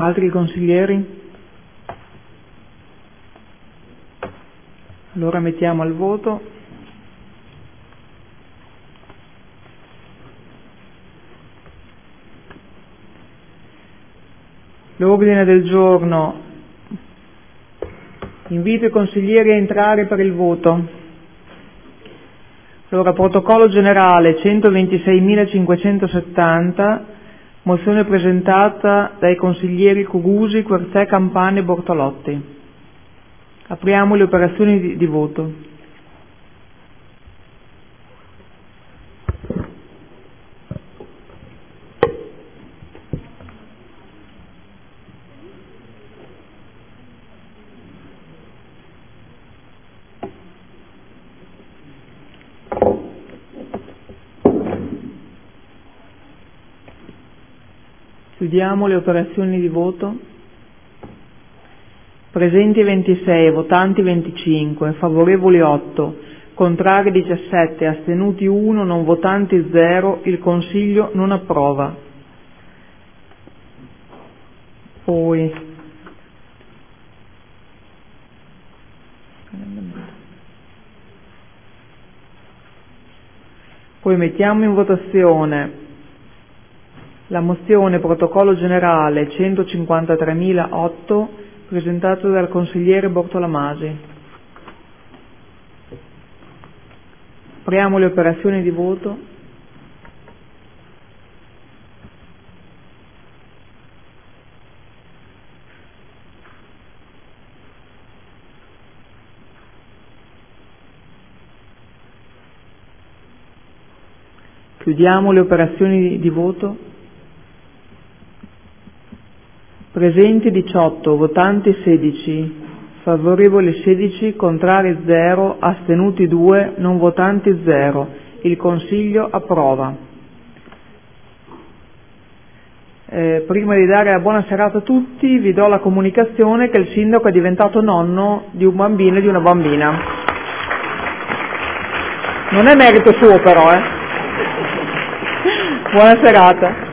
Altri consiglieri? Allora mettiamo al voto. L'ordine del giorno invito i consiglieri a entrare per il voto. Allora, protocollo generale 126.570, mozione presentata dai consiglieri Curusi, Quertè, Campani e Bortolotti. Apriamo le operazioni di voto. Chiudiamo le operazioni di voto. Presenti 26, votanti 25, favorevoli 8, contrari 17, astenuti 1, non votanti 0, il Consiglio non approva. Poi mettiamo in votazione la mozione protocollo generale 153.008 presentato dal consigliere Bortolamasi. Apriamo le operazioni di voto. Chiudiamo le operazioni di voto. Presenti 18, votanti 16, favorevoli 16, contrari 0, astenuti 2, non votanti 0. Il Consiglio approva. Prima di dare la buona serata a tutti, vi do la comunicazione che il sindaco è diventato nonno di un bambino e di una bambina. Non è merito suo però, Buona serata.